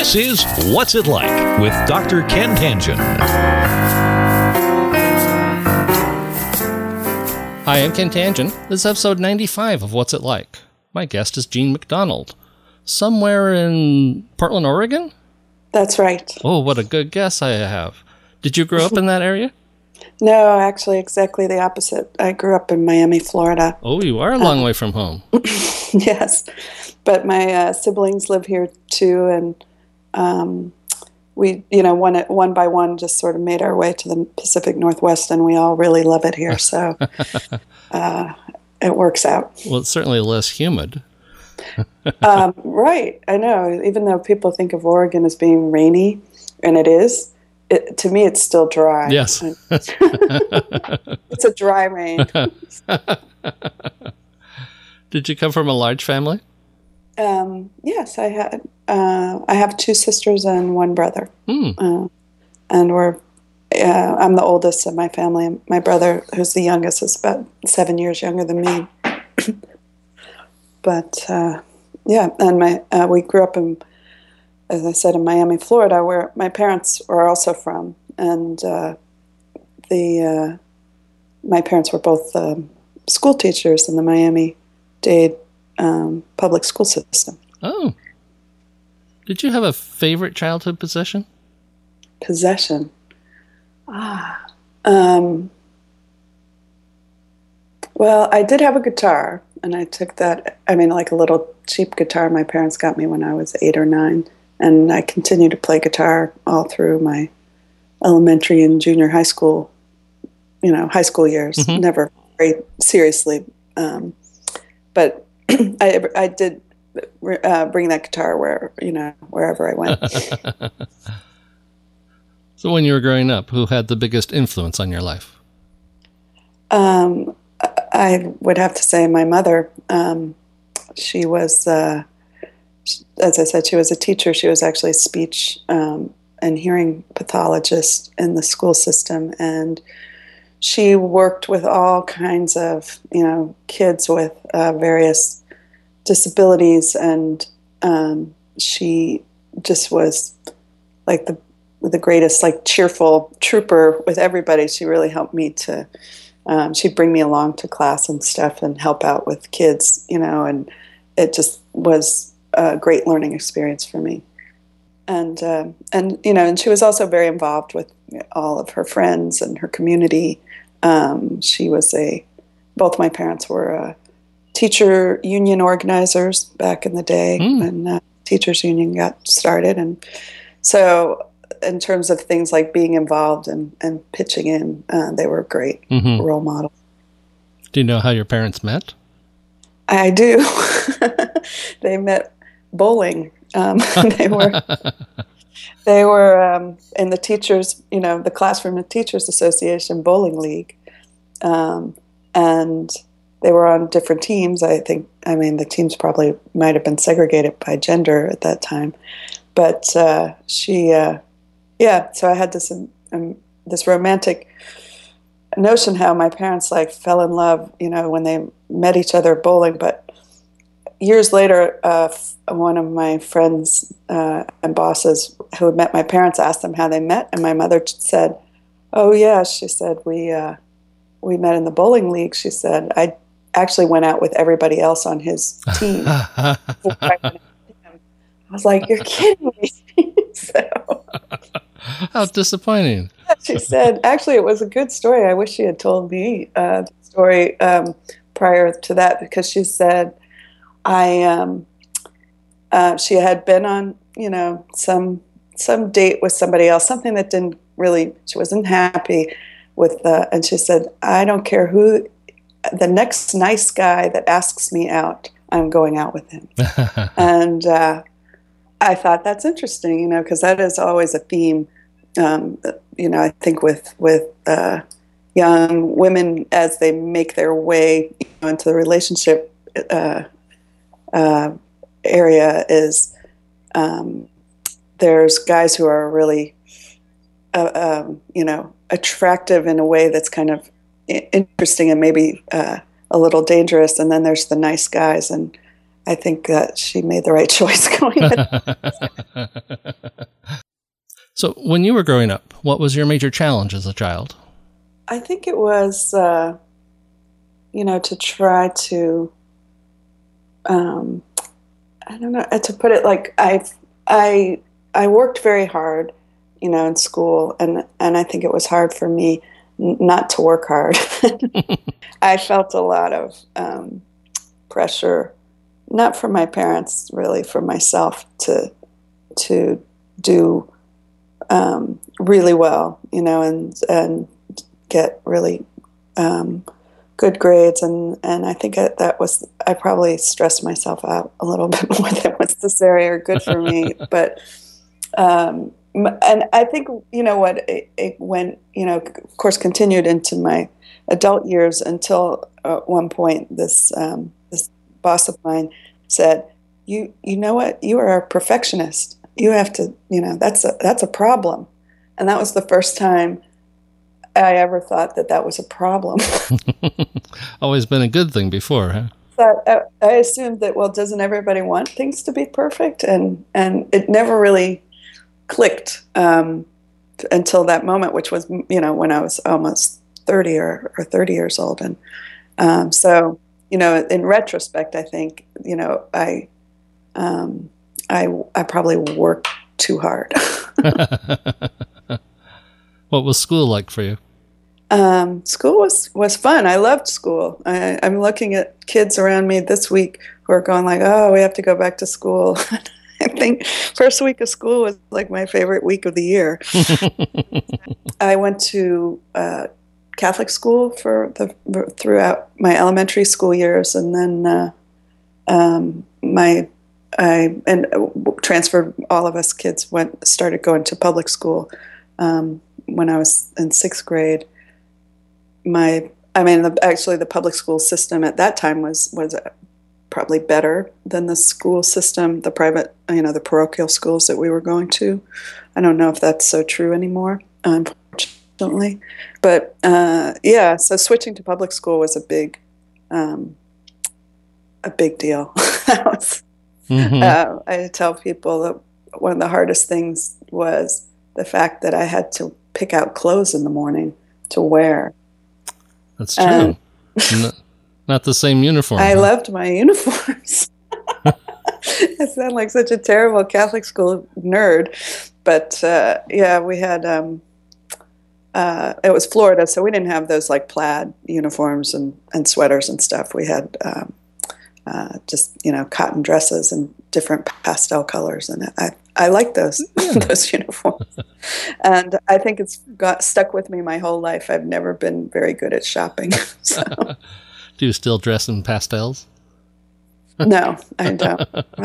This is What's It Like with Dr. Ken Tangen. Hi, I'm Ken Tangen. This is episode 95 of What's It Like. My guest is Jean McDonald. Somewhere in Portland, Oregon? That's right. Oh, what a good guess I have. Did you grow up in that area? No, actually, exactly the opposite. I grew up in Miami, Florida. Oh, you are a long way from home. Yes, but my siblings live here too, and we, one by one, just sort of made our way to the Pacific Northwest, and we all really love it here. So it works out. Well, it's certainly less humid. Right, I know. Even though people think of Oregon as being rainy, and it is, to me, it's still dry. Yes. It's a dry rain. Did you come from a large family? Yes, I have two sisters and one brother. And I'm the oldest of my family. My brother, who's the youngest, is about 7 years younger than me. But and we grew up in, as I said, in Miami, Florida, where my parents are also from, and my parents were both school teachers in the Miami-Dade public school system. Oh, did you have a favorite childhood possession? Possession. Well, I did have a guitar, and I took that, like a little cheap guitar my parents got me when I was 8 or 9, and I continued to play guitar all through my elementary and junior high school, high school years, never very seriously. But I did bring that guitar wherever I went. So when you were growing up, who had the biggest influence on your life? I would have to say my mother. She was, as I said, she was a teacher. She was actually a speech and hearing pathologist in the school system, and she worked with all kinds of, kids with various disabilities, and she just was like the greatest, cheerful trooper with everybody. She really helped me to. She'd bring me along to class and stuff and help out with kids, and it just was a great learning experience for me. And she was also very involved with all of her friends and her community. She was both my parents were teacher union organizers back in the day when teachers union got started. And so in terms of things like being involved and pitching in, they were great role models. Do you know how your parents met? I do. They met bowling. They were in the teachers, the Classroom and Teachers Association bowling league, and they were on different teams. I think, the teams probably might have been segregated by gender at that time, but so I had this romantic notion how my parents fell in love, when they met each other bowling. But years later, one of my friends and bosses who had met my parents asked them how they met, and my mother said, "Oh yeah," she said, "we met in the bowling league." She said, "I actually went out with everybody else on his team." I was like, "You're kidding me!" So. How disappointing. She said, actually, it was a good story. I wish she had told me the story prior to that, because she said she had been on, some date with somebody else, something that didn't really, she wasn't happy with, and she said, "I don't care who, the next nice guy that asks me out, I'm going out with him." And I thought that's interesting, because that is always a theme, I think with young women as they make their way into the relationship area is there's guys who are really, attractive in a way that's kind of interesting and maybe a little dangerous, and then there's the nice guys, and I think that she made the right choice going with. So when you were growing up, what was your major challenge as a child? I think it was, to try to, I don't know, to put it like I worked very hard, in school, and I think it was hard for me not to work hard. I felt a lot of pressure, not from my parents, really, from myself to do really well, and get really good grades, and I think I probably stressed myself out a little bit more than was necessary or good for me. But and I think it went, of course, continued into my adult years until at one point this boss of mine said, you know what, you are a perfectionist, you have to, that's a problem. And that was the first time I ever thought that was a problem. Always been a good thing before, huh? So I assumed that, well, doesn't everybody want things to be perfect? And it never really clicked until that moment, which was, when I was almost 30 or 30 years old. And so, in retrospect, I think, I probably worked too hard. What was school like for you? School was fun. I loved school. I'm looking at kids around me this week who are going like, oh, we have to go back to school. I think first week of school was like my favorite week of the year. I went to Catholic school throughout my elementary school years, and then transferred. All of us kids started going to public school when I was in 6th grade. Actually, the public school system at that time was probably better than the school system, the private, the parochial schools that we were going to. I don't know if that's so true anymore, unfortunately. But so switching to public school was a big deal. I tell people that one of the hardest things was the fact that I had to pick out clothes in the morning to wear. That's true. Not the same uniform. I loved my uniforms. I sound like such a terrible Catholic school nerd. But we had, it was Florida, so we didn't have those like plaid uniforms and sweaters and stuff. We had just, cotton dresses and different pastel colors. And I like those those uniforms. And I think it's got stuck with me my whole life. I've never been very good at shopping. So. Do you still dress in pastels? No, I don't.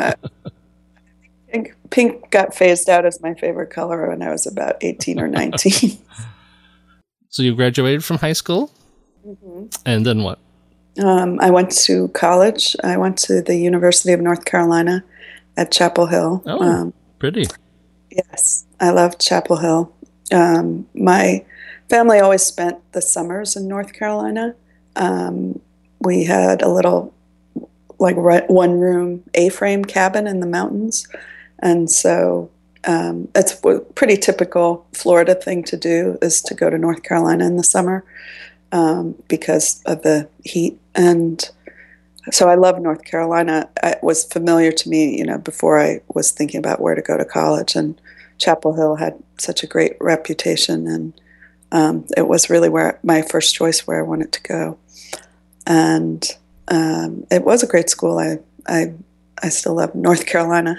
Pink got phased out as my favorite color when I was about 18 or 19. So you graduated from high school? Mm-hmm. And then what? I went to college. I went to the University of North Carolina at Chapel Hill. Oh, pretty. Yes, I loved Chapel Hill. My family always spent the summers in North Carolina. We had a little, like, one-room A-frame cabin in the mountains. And so it's a pretty typical Florida thing to do, is to go to North Carolina in the summer because of the heat. And so I love North Carolina. It was familiar to me, before I was thinking about where to go to college. And Chapel Hill had such a great reputation, and it was really my first choice where I wanted to go. And it was a great school. I still love North Carolina.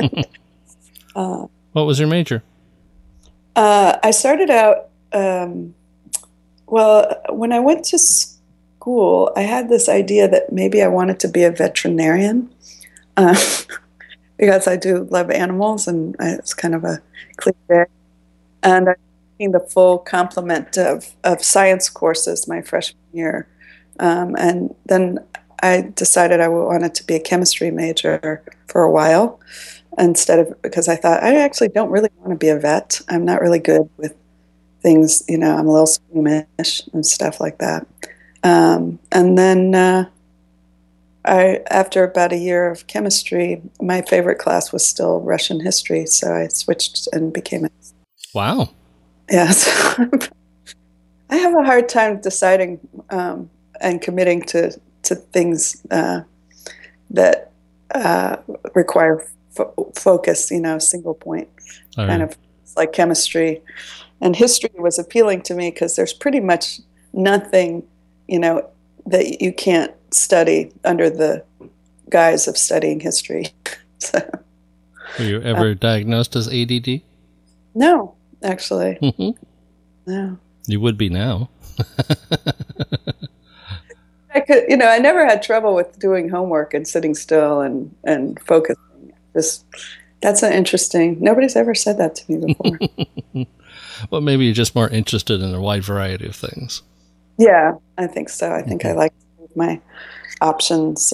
What was your major? I started out, when I went to school, I had this idea that maybe I wanted to be a veterinarian because I do love animals, and it's kind of a cliche. And I took the full complement of science courses my freshman year. And then I decided I wanted to be a chemistry major for a while, because I thought, I actually don't really want to be a vet. I'm not really good with things, I'm a little squeamish and stuff like that. And then after about a year of chemistry, my favorite class was still Russian history, so I switched and became a... Wow. Yes. I have a hard time deciding and committing to things that require focus, single point, kind of like chemistry. And history was appealing to me because there's pretty much nothing, that you can't study under the guise of studying history. So, were you ever diagnosed as ADD? No, actually. No. You would be now. I never had trouble with doing homework and sitting still and focusing. That's an interesting, nobody's ever said that to me before. Well, maybe you're just more interested in a wide variety of things. Yeah, I think so. I think I like to leave my options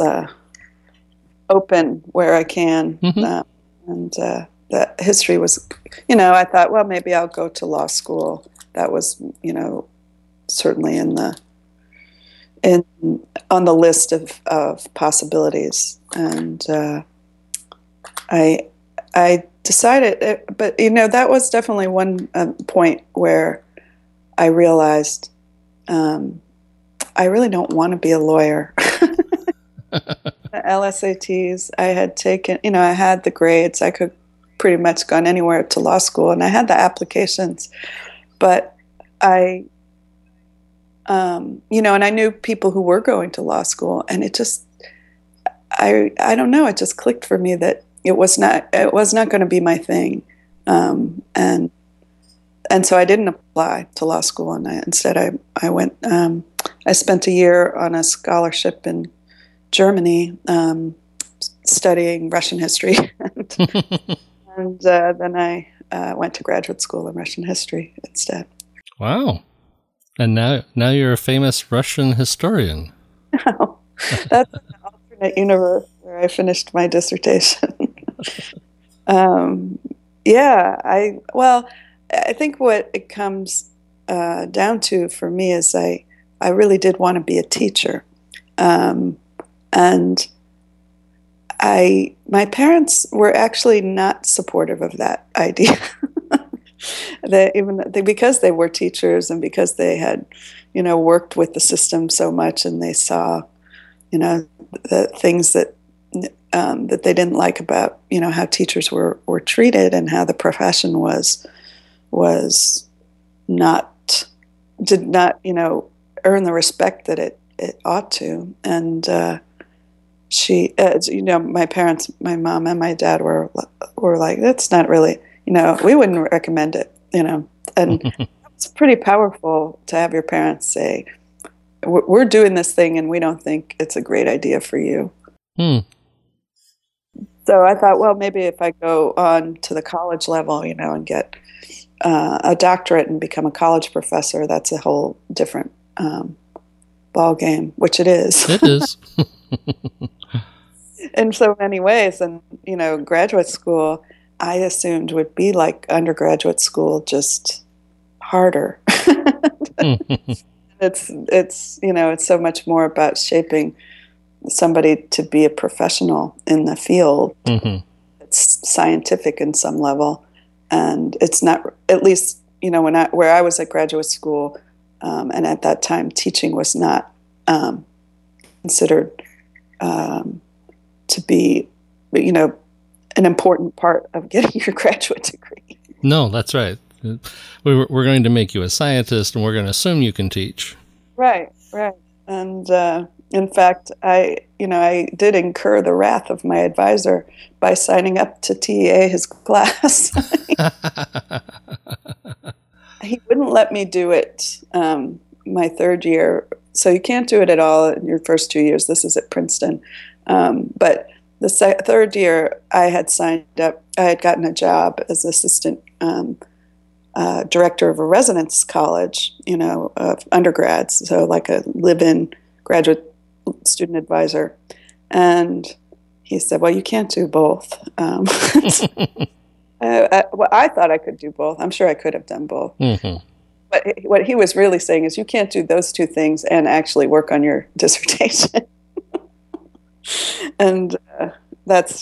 open where I can. And that history was, I thought, well, maybe I'll go to law school. That was, certainly on the list of possibilities. And I decided, but that was definitely one point where I realized I really don't want to be a lawyer. The LSATs I had taken, I had the grades. I could pretty much gone anywhere to law school, and I had the applications, but I, and I knew people who were going to law school, and it just, I don't know, it just clicked for me that it was not going to be my thing, and so I didn't apply to law school, and instead I went. I spent a year on a scholarship in Germany, studying Russian history, and then I went to graduate school in Russian history instead. Wow! And now you're a famous Russian historian. No, that's an alternate universe where I finished my dissertation. I think what it comes down to for me is I really did want to be a teacher, and my parents were actually not supportive of that idea. Because they were teachers and because they had, worked with the system so much, and they saw, the things that they didn't like about, how teachers were treated and how the profession did not, earn the respect that it ought to. And my parents, my mom and my dad were like, that's not really, we wouldn't recommend it, and it's pretty powerful to have your parents say, we're doing this thing and we don't think it's a great idea for you. So I thought, well, maybe if I go on to the college level, and get a doctorate and become a college professor, that's a whole different ball game, which it is. It is. In so many ways. And, graduate school, I assumed would be like undergraduate school, just harder. It's so much more about shaping somebody to be a professional in the field. It's scientific in some level, and it's not, at least, where I was at graduate school, and at that time teaching was not considered to be, an important part of getting your graduate degree. No, that's right. We're going to make you a scientist, and we're going to assume you can teach. Right. And in fact, I did incur the wrath of my advisor by signing up to TEA his class. He wouldn't let me do it my third year. So you can't do it at all in your first 2 years. This is at Princeton. But the third year, I had signed up. I had gotten a job as assistant director of a residence college, of undergrads, so like a live-in graduate student advisor. And he said, well, you can't do both. I thought I could do both. I'm sure I could have done both. But what he was really saying is you can't do those two things and actually work on your dissertation. And that's,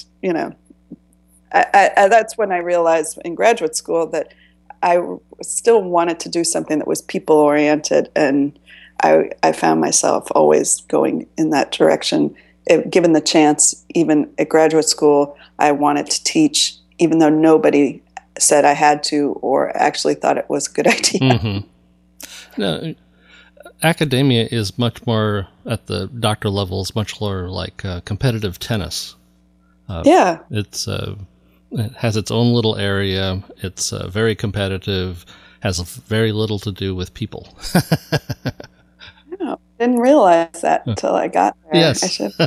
that's when I realized in graduate school that still wanted to do something that was people oriented, and I found myself always going in that direction. Given the chance, even at graduate school, I wanted to teach, even though nobody said I had to or actually thought it was a good idea. Mm-hmm. No, academia is much more, at the doctoral level, is much more like competitive tennis. Yeah. It has its own little area. It's very competitive, has very little to do with people. No, didn't realize that until I got there. Yes. I should.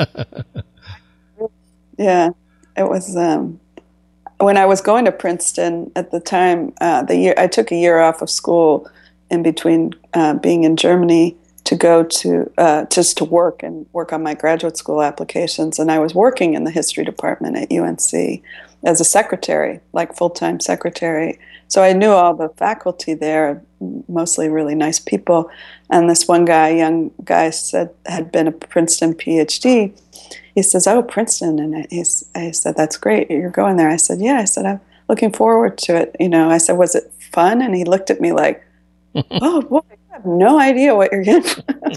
Yeah, it was when I was going to Princeton at the time. I took a year off of school in between being in Germany to go to just to work on my graduate school applications, and I was working in the history department at UNC as a secretary, like full-time secretary. So I knew all the faculty there, mostly really nice people. And this one guy, young guy, had been a Princeton PhD. He says, "Oh, Princeton," and I said, "That's great. You're going there." I said, "Yeah." I said, "I'm looking forward to it." I said, "Was it fun?" And he looked at me like, "Oh boy, you have no idea what you're in."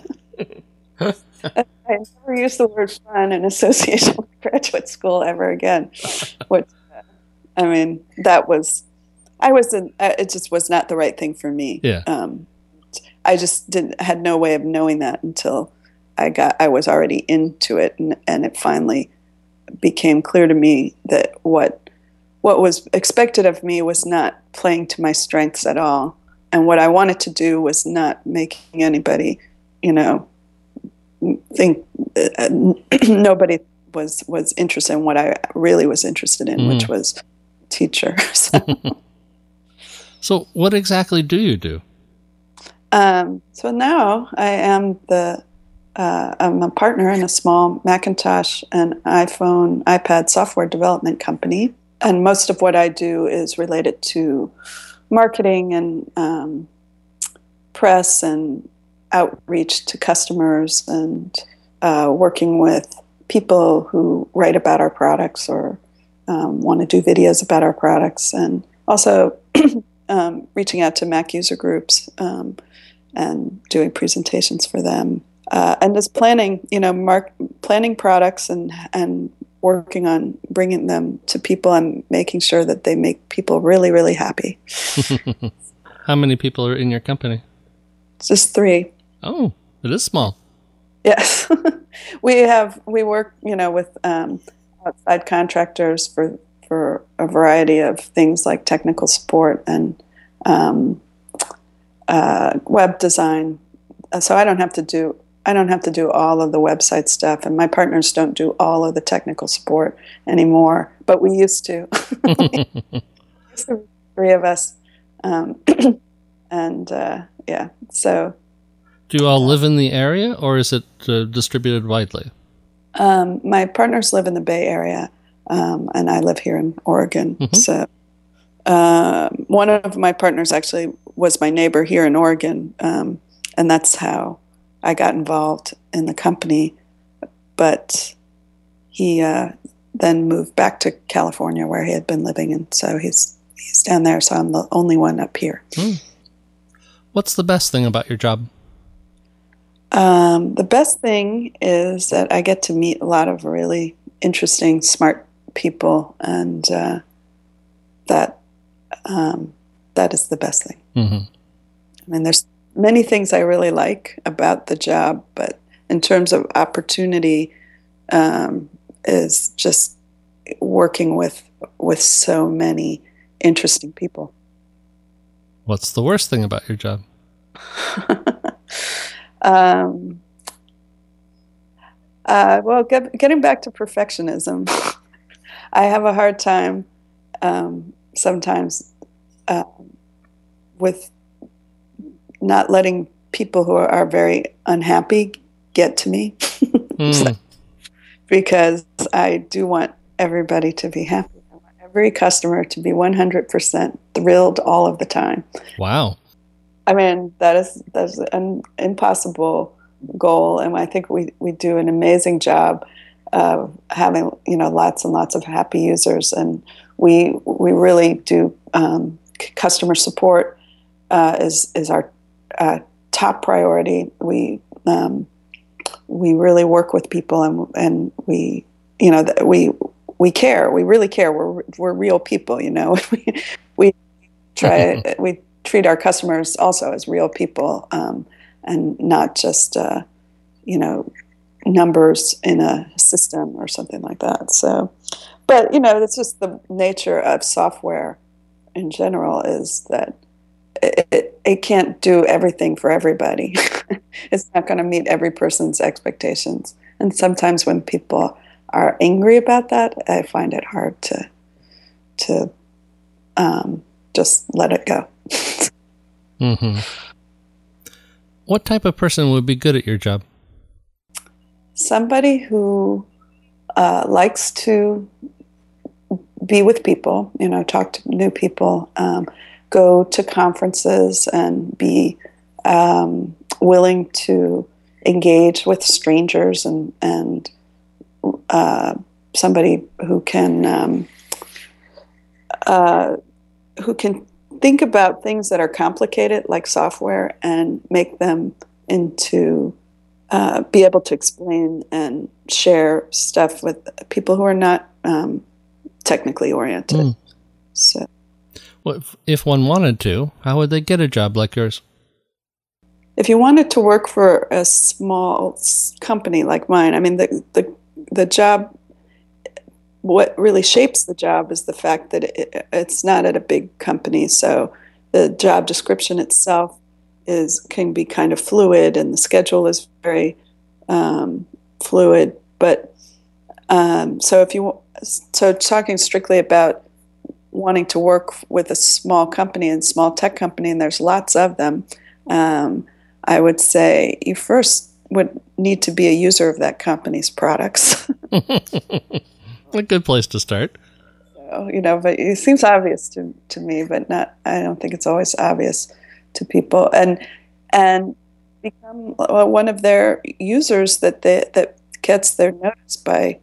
I never used the word fun in association with graduate school ever again. Which, it just was not the right thing for me. Yeah. I just had no way of knowing that until I was already into it, and it finally became clear to me that what was expected of me was not playing to my strengths at all. And what I wanted to do was not making anybody, think nobody was interested in what I really was interested in, which was teacher. So what exactly do you do? So now I am I'm a partner in a small Macintosh and iPad software development company. And most of what I do is related to marketing and press and outreach to customers, and working with people who write about our products or want to do videos about our products, and also reaching out to Mac user groups and doing presentations for them, and just planning, planning products and working on bringing them to people and making sure that they make people really, really happy. How many people are in your company? Just 3. Oh, it is small. Yes. We work, with outside contractors for a variety of things like technical support and web design. So I don't have to do all of the website stuff, and my partners don't do all of the technical support anymore, but we used to. 3 of us. So. Do you all live in the area, or is it distributed widely? My partners live in the Bay Area, and I live here in Oregon. Mm-hmm. So one of my partners actually was my neighbor here in Oregon, and that's how I got involved in the company. But he then moved back to California, where he had been living, and so he's down there. So I'm the only one up here. What's the best thing about your job? The best thing is that I get to meet a lot of really interesting, smart people, and that is the best thing. Mm-hmm. There's many things I really like about the job, but in terms of opportunity, is just working with so many interesting people. What's the worst thing about your job? Well, getting back to perfectionism, I have a hard time sometimes with not letting people who are very unhappy get to me. Because I do want everybody to be happy. I want every customer to be 100% thrilled all of the time. Wow. That's an impossible goal, and I think we do an amazing job. having lots and lots of happy users, and we really do customer support is our top priority. We really work with people, and we care. We really care. We're real people. we we treat our customers also as real people, and not just numbers in a system or something like that. So, but that's just the nature of software in general, is that it can't do everything for everybody. It's not going to meet every person's expectations. And sometimes when people are angry about that, I find it hard to just let it go. Mm-hmm. What type of person would be good at your job? Somebody who likes to be with people, talk to new people, go to conferences, and be willing to engage with strangers, and somebody who can think about things that are complicated, like software, and make them into be able to explain and share stuff with people who are not technically oriented. Mm. So, well, if one wanted to, how would they get a job like yours? if you wanted to work for a small company like mine, I mean, the job, what really shapes the job is the fact that it's not at a big company. So the job description itself can be kind of fluid, and the schedule is very fluid. But so talking strictly about wanting to work with a small company and small tech company, and there's lots of them, I would say you first would need to be a user of that company's products. A good place to start. So, but it seems obvious to me, but not. I don't think it's always obvious to people, and become one of their users that gets their notice by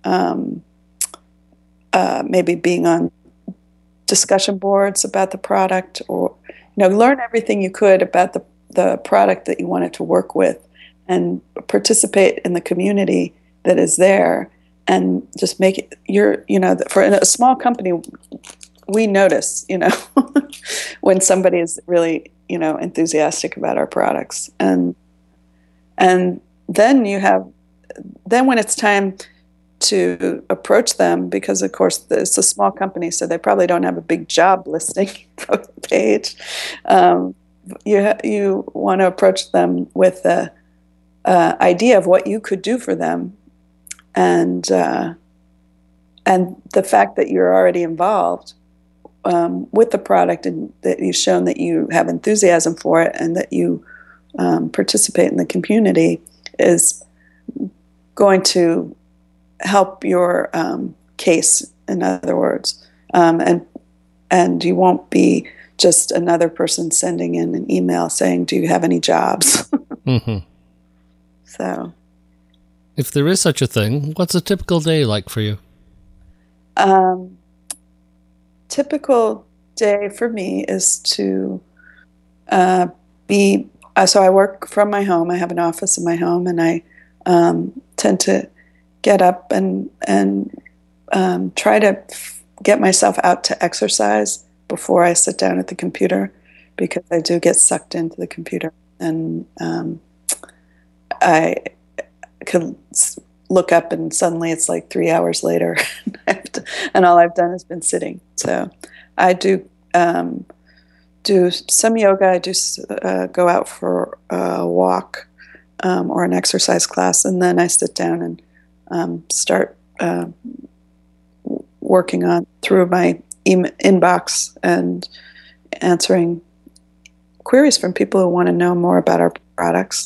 maybe being on discussion boards about the product, or learn everything you could about the product that you wanted to work with, and participate in the community that is there, and just make it for a small company, we notice when somebody is really enthusiastic about our products, and then when it's time to approach them, because of course it's a small company, so they probably don't have a big job listing page. You want to approach them with the idea of what you could do for them, and the fact that you're already involved with the product, and that you've shown that you have enthusiasm for it, and that you participate in the community, is going to help your case, in other words, and you won't be just another person sending in an email saying, "Do you have any jobs?" Mm-hmm. So, if there is such a thing, what's a typical day like for you? Typical day for me is to be. So I work from my home. I have an office in my home, and I tend to get up and try to get myself out to exercise before I sit down at the computer, because I do get sucked into the computer, and I could look up and suddenly it's like 3 hours later, and all I've done has been sitting. So I do some yoga. I do go out for a walk or an exercise class, and then I sit down and start working on through my inbox and answering queries from people who want to know more about our products.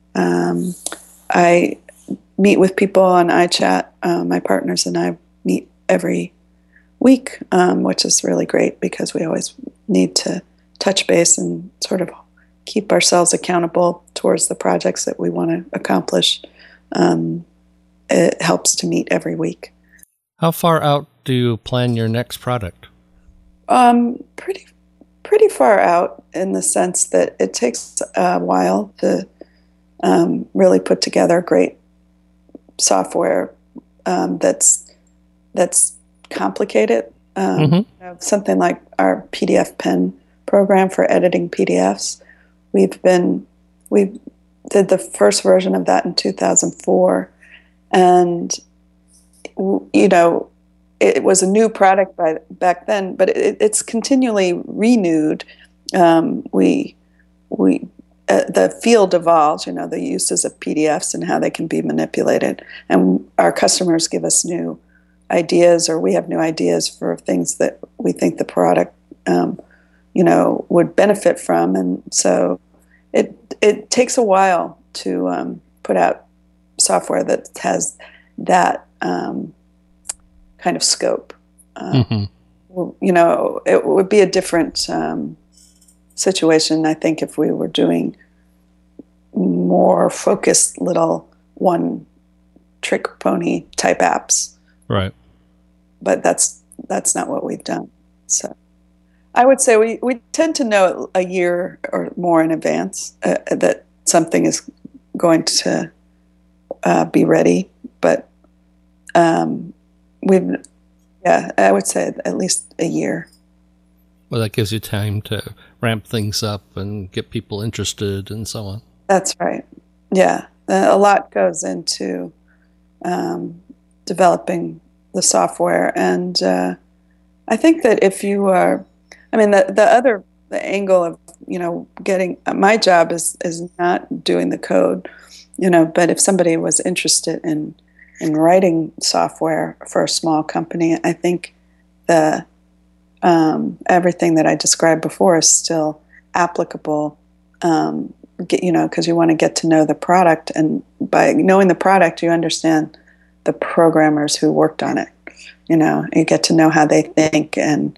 I meet with people on iChat. My partners and I meet every week, which is really great, because we always need to touch base and sort of keep ourselves accountable towards the projects that we want to accomplish. it helps to meet every week. How far out do you plan your next product? Pretty far out, in the sense that it takes a while to really put together great software that's complicated. Something like our PDF Pen program for editing PDFs. We did the first version of that in 2004, and it was a new product back then, but it's continually renewed. The field evolves, the uses of PDFs and how they can be manipulated, and our customers give us new ideas, or we have new ideas for things that we think the product, would benefit from, and so it takes a while to put out software that has that kind of scope. It would be a different situation, I think, if we were doing more focused little one-trick pony type apps. Right. But that's not what we've done. So I would say we tend to know a year or more in advance that something is going to be ready. But I would say at least a year. Well, that gives you time to ramp things up and get people interested and so on. That's right. Yeah. A lot goes into developing the software. And I think that if you are, the angle of, getting, my job is not doing the code, but if somebody was interested in writing software for a small company, I think the everything that I described before is still applicable, because you want to get to know the product, and by knowing the product, you understand the programmers who worked on it. You get to know how they think, and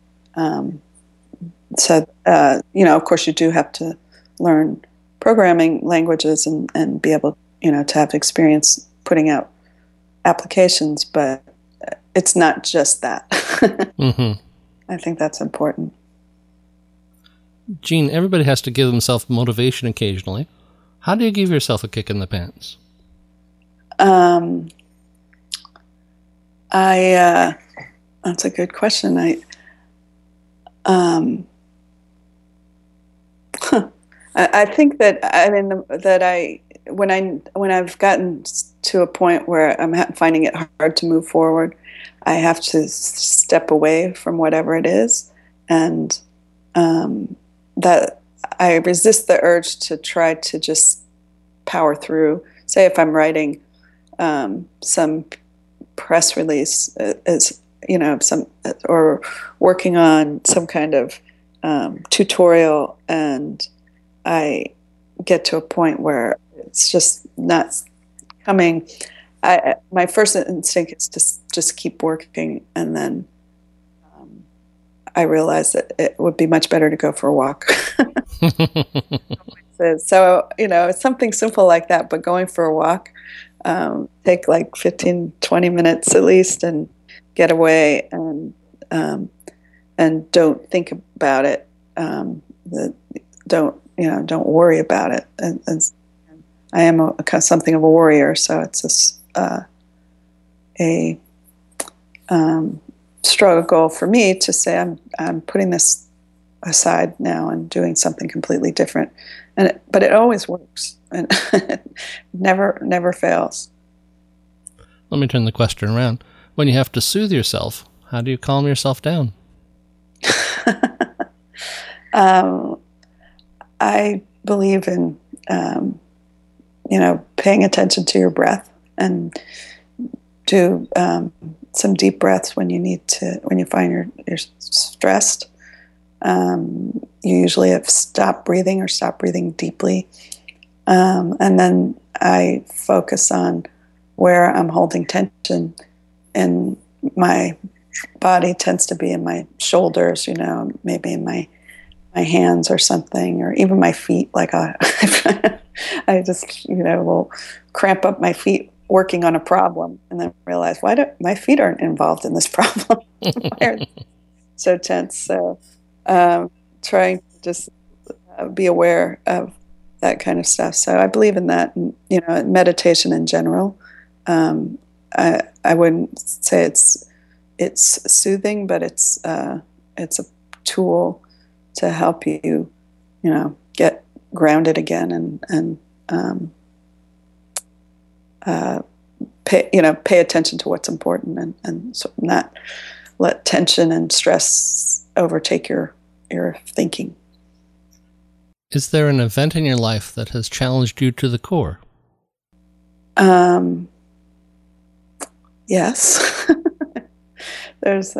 of course, you do have to learn programming languages and be able, to have experience putting out applications, but it's not just that. Mm-hmm. I think that's important. Jean, everybody has to give themselves motivation occasionally. How do you give yourself a kick in the pants? That's a good question. I think that when I've gotten to a point where I'm finding it hard to move forward, I have to step away from whatever it is, and that I resist the urge to try to just power through. Say if I'm writing some press release, or working on some kind of tutorial, and I get to a point where it's just not coming. My first instinct is to just keep working, and then I realize that it would be much better to go for a walk. So, it's something simple like that, but going for a walk, take like 15, 20 minutes at least, and get away, and don't think about it. Don't worry about it. And I am something of a worrier, so it's a struggle for me to say I'm putting this aside now and doing something completely different, but it always works, and it never fails. Let me turn the question around. When you have to soothe yourself, how do you calm yourself down? I believe in paying attention to your breath, and do some deep breaths when you find you're stressed. You usually have stopped breathing deeply, and then I focus on where I'm holding tension, and my body tends to be in my shoulders, maybe in my hands or something, or even my feet. Like I just will cramp up my feet working on a problem, and then realize, why don't my feet aren't involved in this problem? Why are they so tense? So trying to just be aware of that kind of stuff. So I believe in that, and, meditation in general. I wouldn't say it's soothing, but it's a tool to help you, get grounded again and pay attention to what's important and so not let tension and stress overtake your thinking. Is there an event in your life that has challenged you to the core? Yes. There's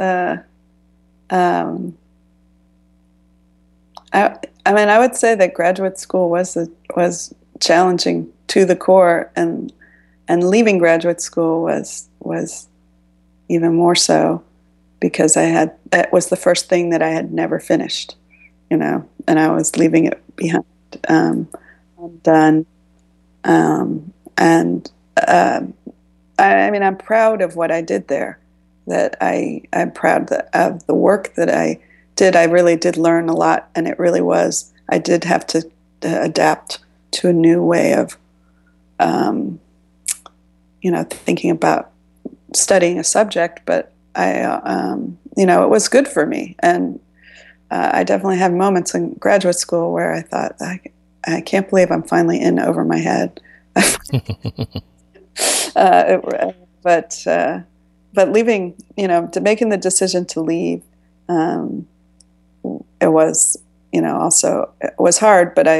I would say that graduate school was challenging to the core, and leaving graduate school was even more so, because it was the first thing that I had never finished, and I was leaving it behind, undone, I'm proud of what I did there. That I'm proud of the work that I did. I really did learn a lot, and it really was. I did have to adapt to a new way of, thinking about studying a subject. But it was good for me, and I definitely had moments in graduate school where I thought, I can't believe I'm finally in over my head. But leaving, making the decision to leave, it was, also it was hard. But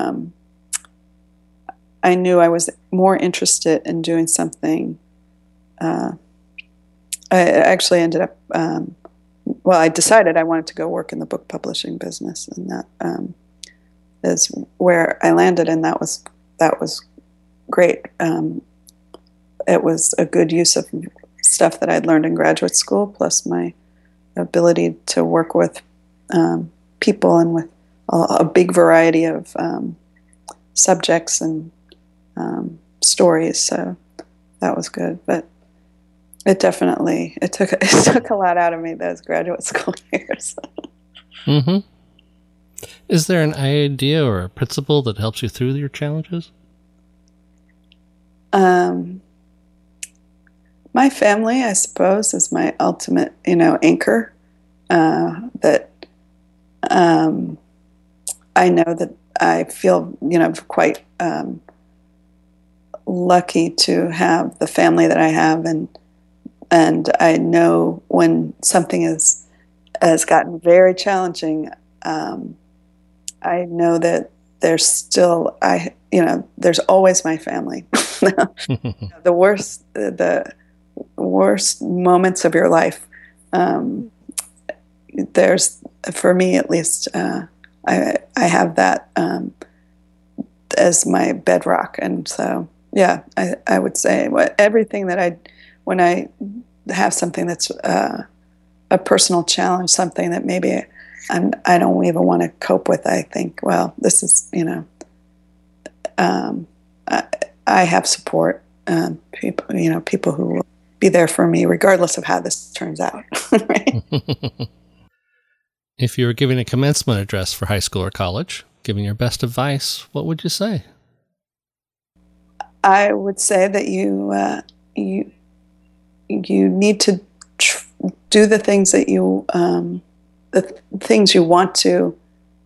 I knew I was more interested in doing something. I actually ended up. I decided I wanted to go work in the book publishing business, and that is where I landed, and that was great. It was a good use of stuff that I'd learned in graduate school, plus my ability to work with people and with a big variety of subjects and stories. So that was good, but it took a lot out of me, those graduate school years. Mm-hmm. Is there an idea or a principle that helps you through your challenges? My family, I suppose, is my ultimate, anchor. That I know that I feel, quite lucky to have the family that I have, and I know when something has gotten very challenging, I know that there's still there's always my family. The worst moments of your life, there's, for me at least, I have that as my bedrock. And so I would say everything that when I have something that's a personal challenge, something that maybe I don't even want to cope with, I think, well, this is, I have support, people who will be there for me regardless of how this turns out. Right? If you were giving a commencement address for high school or college, giving your best advice, what would you say? I would say that you need to do the things that the things you want to.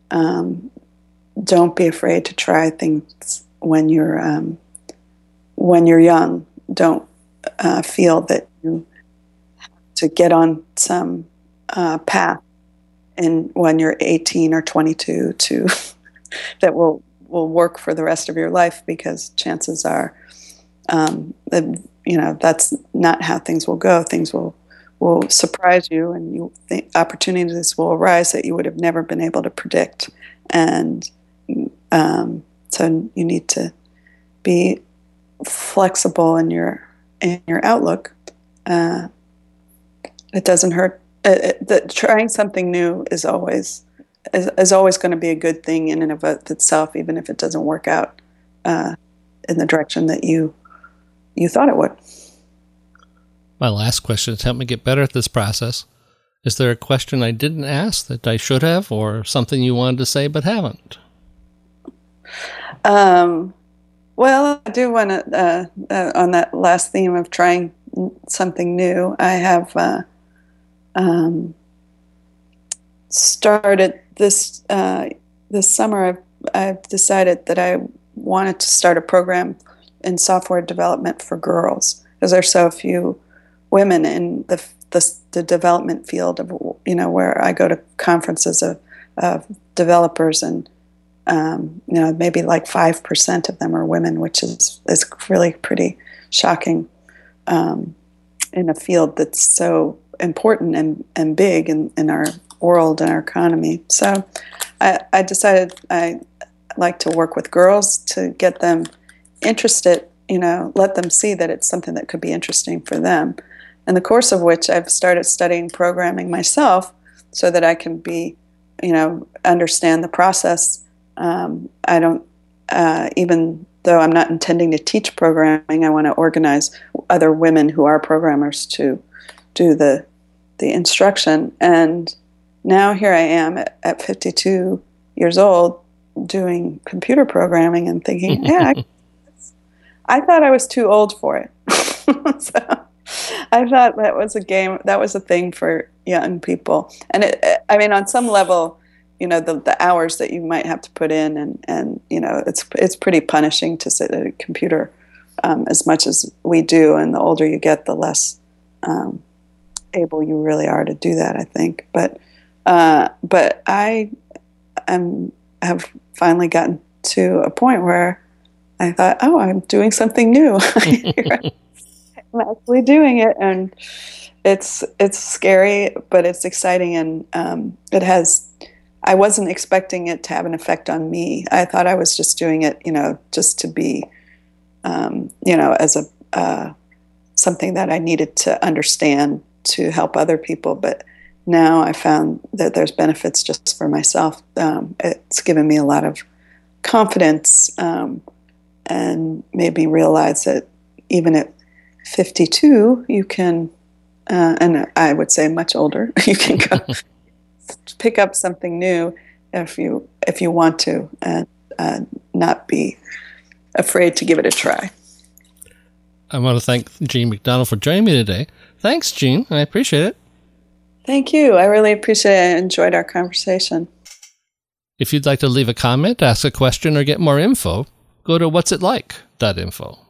Don't be afraid to try things when you're young. Don't feel that you have to get on some path when you're 18 or 22 that will work for the rest of your life, because chances are that's not how things will go. Things will surprise you, and opportunities will arise that you would have never been able to predict. And so you need to be flexible in your outlook. It doesn't hurt. Trying something new is always going to be a good thing in and of itself, even if it doesn't work out in the direction that you you thought it would. My last question to help me get better at this process. Is there a question I didn't ask that I should have, or something you wanted to say but haven't? Well, I do want to, on that last theme of trying something new, I have started this summer. I've decided that I wanted to start a program in software development for girls, because there's so few women in the development field of, where I go to conferences of developers, and maybe like 5% of them are women, which is really pretty shocking in a field that's so important and big in our world and our economy. So I decided I like to work with girls to get them interested, let them see that it's something that could be interesting for them. In the course of which I've started studying programming myself so that I can be, understand the process. I don't, even though I'm not intending to teach programming, I want to organize other women who are programmers to do the instruction. And now here I am at 52 years old doing computer programming and thinking, yeah, I thought I was too old for it. So I thought that was a thing for young people. And on some level, the hours that you might have to put in and it's pretty punishing to sit at a computer as much as we do. And the older you get, the less able you really are to do that, I think. But I have finally gotten to a point where I thought, oh, I'm doing something new. I'm actually doing it, and it's scary, but it's exciting, and I wasn't expecting it to have an effect on me. I thought I was just doing it, just to be, as something that I needed to understand to help other people. But now I found that there's benefits just for myself. It's given me a lot of confidence, and made me realize that even at 52, you can, and I would say much older, you can go pick up something new if you want to, and not be afraid to give it a try. I want to thank Jean McDonald for joining me today. Thanks, Jean. I appreciate it. Thank you. I really appreciate it. I enjoyed our conversation. If you'd like to leave a comment, ask a question, or get more info, go to what'sitlike.info.